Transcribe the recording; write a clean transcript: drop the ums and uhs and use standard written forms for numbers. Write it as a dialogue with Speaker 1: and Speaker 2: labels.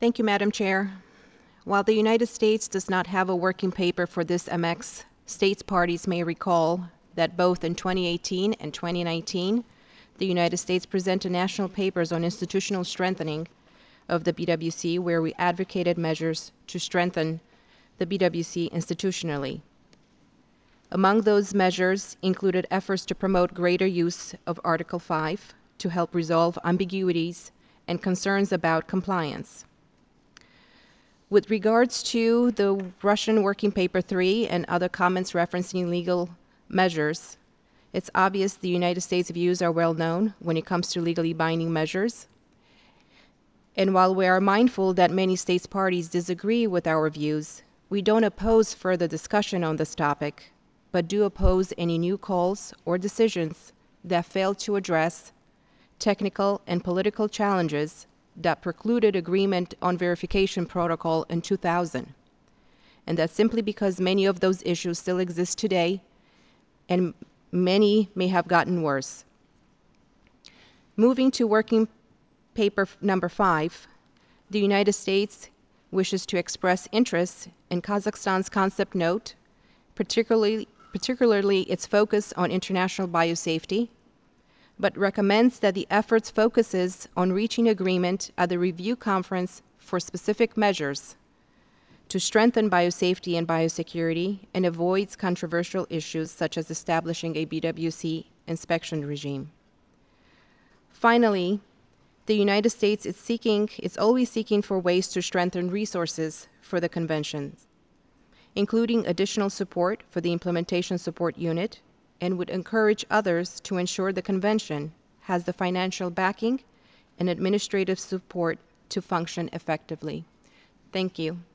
Speaker 1: Thank you, Madam Chair. While the United States does not have a working paper for this MX, states parties may recall that both in 2018 and 2019, the United States presented national papers on institutional strengthening of the BWC, where we advocated measures to strengthen the BWC institutionally. Among those measures included efforts to promote greater use of Article 5 to help resolve ambiguities and concerns about compliance. With regards to the Russian Working Paper 3 and other comments referencing legal measures, it's obvious the United States views are well known when it comes to legally binding measures. And while we are mindful that many states parties disagree with our views, we don't oppose further discussion on this topic, but do oppose any new calls or decisions that fail to address technical and political challenges that precluded agreement on verification protocol in 2000. And that's simply because many of those issues still exist today, and many may have gotten worse. Moving to working paper number 5, the United States wishes to express interest in Kazakhstan's concept note, particularly its focus on international biosafety, but recommends that the efforts focuses on reaching agreement at the review conference for specific measures to strengthen biosafety and biosecurity and avoids controversial issues such as establishing a BWC inspection regime. Finally, the United States is always seeking for ways to strengthen resources for the convention, including additional support for the Implementation Support Unit, and would encourage others to ensure the convention has the financial backing and administrative support to function effectively. Thank you.